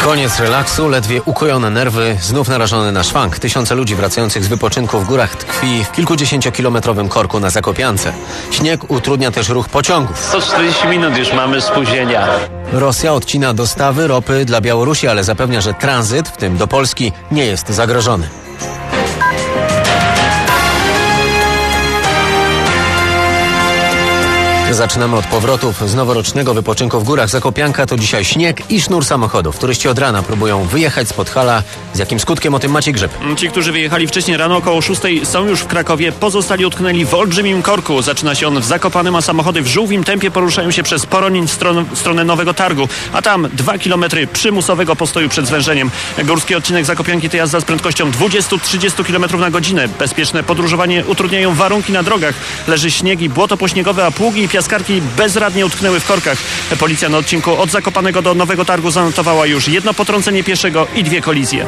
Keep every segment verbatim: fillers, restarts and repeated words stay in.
Koniec relaksu, ledwie ukojone nerwy, znów narażone na szwank. Tysiące ludzi wracających z wypoczynku w górach tkwi w kilkudziesięciokilometrowym korku na Zakopiance. Śnieg utrudnia też ruch pociągów. sto czterdzieści minut już mamy spóźnienia. Rosja odcina dostawy ropy dla Białorusi, ale zapewnia, że tranzyt, w tym do Polski, nie jest zagrożony. Zaczynamy od powrotów z noworocznego wypoczynku w górach. Zakopianka to dzisiaj śnieg i sznur samochodów. Turyści od rana próbują wyjechać z Podhala. Z jakim skutkiem, o tym Maciej Grzyb. Ci, którzy wyjechali wcześniej rano około szóstej, są już w Krakowie. Pozostali utknęli w olbrzymim korku. Zaczyna się on w Zakopanem, a samochody w żółwim tempie poruszają się przez Poronin w stronę, w stronę Nowego Targu. A tam dwa kilometry przymusowego postoju przed zwężeniem. Górski odcinek Zakopianki to jazda z prędkością dwadzieścia do trzydziestu kilometrów na godzinę. Bezpieczne podróżowanie utrudniają warunki na drogach. Leży śnieg i błoto pośniegowe, a pługi i piaskarki bezradnie utknęły w korkach. Policja na odcinku od Zakopanego do Nowego Targu zanotowała już jedno potrącenie pieszego i dwie kolizje.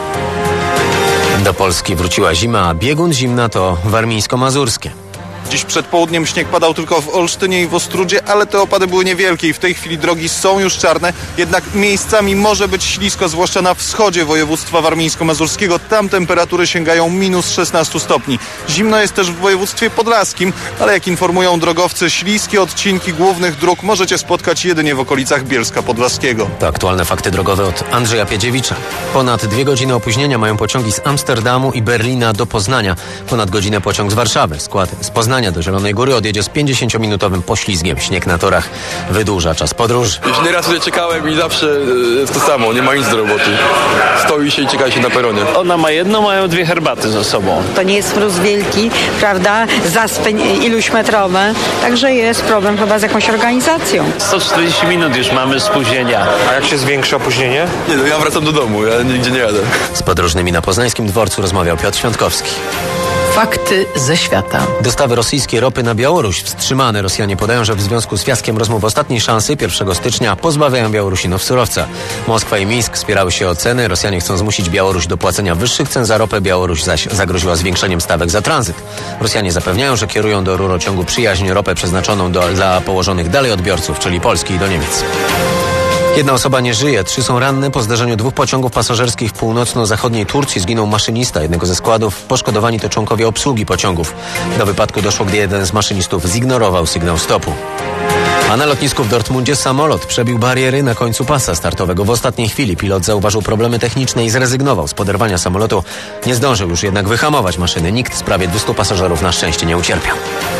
Do Polski wróciła zima, a biegun zimna to warmińsko-mazurskie. Dziś przed południem śnieg padał tylko w Olsztynie i w Ostródzie, ale te opady były niewielkie i w tej chwili drogi są już czarne, jednak miejscami może być ślisko, zwłaszcza na wschodzie województwa warmińsko-mazurskiego. Tam temperatury sięgają minus szesnaście stopni. Zimno jest też w województwie podlaskim, ale jak informują drogowcy, śliskie odcinki głównych dróg możecie spotkać jedynie w okolicach Bielska Podlaskiego. To aktualne fakty drogowe od Andrzeja Piedziewicza. Ponad dwie godziny opóźnienia mają pociągi z Amsterdamu i Berlina do Poznania. Ponad godzinę pociąg z Warszawy. Skład z Poznania do Zielonej Góry odjedzie z pięćdziesięciominutowym poślizgiem. Śnieg na torach wydłuża czas podróży. Już nieraz tutaj czekałem i zawsze jest to samo, nie ma nic do roboty. Stoi się i czeka się na peronie. Ona ma jedno, mają dwie herbaty ze sobą. To nie jest mróz wielki, prawda, zaspy iluś metrowe, także jest problem chyba z jakąś organizacją. sto czterdzieści minut już mamy spóźnienia. A jak się zwiększy opóźnienie? Nie, no ja wracam do domu, ja nigdzie nie jadę. Z podróżnymi na poznańskim dworcu rozmawiał Piotr Świątkowski. Fakty ze świata. Dostawy rosyjskiej ropy na Białoruś wstrzymane. Rosjanie podają, że w związku z fiaskiem rozmów ostatniej szansy pierwszego stycznia pozbawiają Białorusinów surowca. Moskwa i Mińsk spierały się o ceny. Rosjanie chcą zmusić Białoruś do płacenia wyższych cen za ropę. Białoruś zaś zagroziła zwiększeniem stawek za tranzyt. Rosjanie zapewniają, że kierują do rurociągu Przyjaźń ropę przeznaczoną do, dla położonych dalej odbiorców, czyli Polski i do Niemiec. Jedna osoba nie żyje, trzy są ranne. Po zdarzeniu dwóch pociągów pasażerskich w północno-zachodniej Turcji zginął maszynista jednego ze składów. Poszkodowani to członkowie obsługi pociągów. Do wypadku doszło, gdy jeden z maszynistów zignorował sygnał stopu. A na lotnisku w Dortmundzie samolot przebił bariery na końcu pasa startowego. W ostatniej chwili pilot zauważył problemy techniczne i zrezygnował z poderwania samolotu. Nie zdążył już jednak wyhamować maszyny. Nikt z prawie dwustu pasażerów na szczęście nie ucierpiał.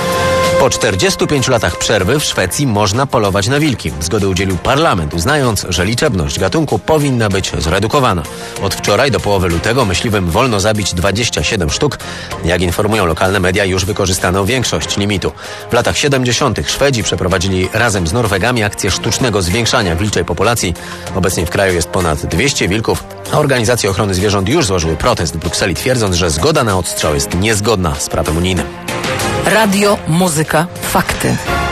Po czterdziestu pięciu latach przerwy w Szwecji można polować na wilki. Zgody udzielił parlament, uznając, że liczebność gatunku powinna być zredukowana. Od wczoraj do połowy lutego myśliwym wolno zabić dwadzieścia siedem sztuk. Jak informują lokalne media, już wykorzystano większość limitu. W latach siedemdziesiątych Szwedzi przeprowadzili razem z Norwegami akcję sztucznego zwiększania wilczej populacji. Obecnie w kraju jest ponad dwieście wilków, a organizacje ochrony zwierząt już złożyły protest w Brukseli, twierdząc, że zgoda na odstrzał jest niezgodna z prawem unijnym. Radio, muzyka, fakty.